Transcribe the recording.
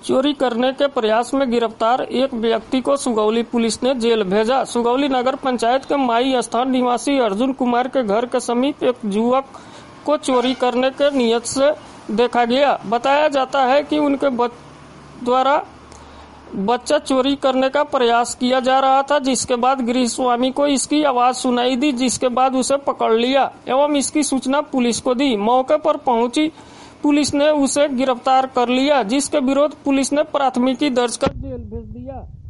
चोरी करने के प्रयास में गिरफ्तार एक व्यक्ति को सुगौली पुलिस ने जेल भेजा। सुगौली नगर पंचायत के माई स्थान निवासी अर्जुन कुमार के घर के समीप एक युवक को चोरी करने के नियत से देखा गया। बताया जाता है कि उनके द्वारा बच्चा चोरी करने का प्रयास किया जा रहा था, जिसके बाद गृह स्वामी को इसकी आवाज सुनाई दी, जिसके बाद उसे पकड़ लिया एवं इसकी सूचना पुलिस को दी। मौके पर पहुंची पुलिस ने उसे गिरफ्तार कर लिया, जिसके विरोध पुलिस ने प्राथमिकी दर्ज कर जेल भेज दिया।